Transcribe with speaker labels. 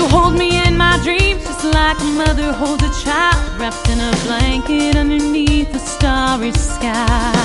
Speaker 1: hold me in my dreams, just like a mother holds a child, wrapped in a blanket underneath the starry sky.